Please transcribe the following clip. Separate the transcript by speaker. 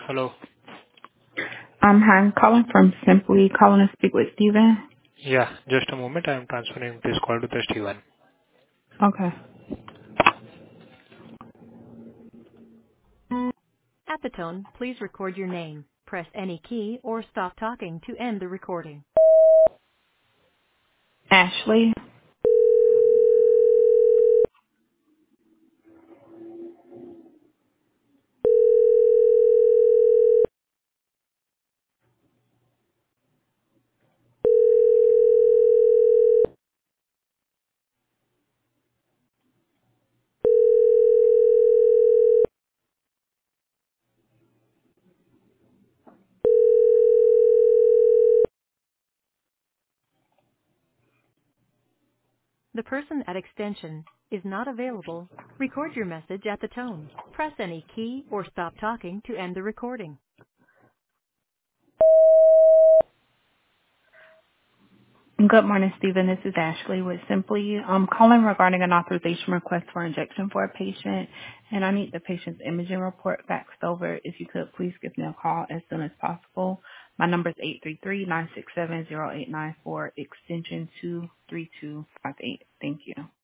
Speaker 1: Hello.
Speaker 2: Hi, I'm calling from Simply, calling to speak with Steven.
Speaker 1: Yeah, just a moment. I am transferring this call to the Steven.
Speaker 2: Okay.
Speaker 3: At the tone, please record your name. Press any key or stop talking to end the recording.
Speaker 2: Ashley.
Speaker 3: The person at extension is not available. Record your message at the tone. Press any key or stop talking to end the recording.
Speaker 2: Good morning, Steven. This is Ashley with Simply. I'm calling regarding an authorization request for injection for a patient, and I need the patient's imaging report faxed over. If you could, please give me a call as soon as possible. My number is 833-967-0894, extension 23258. Thank you.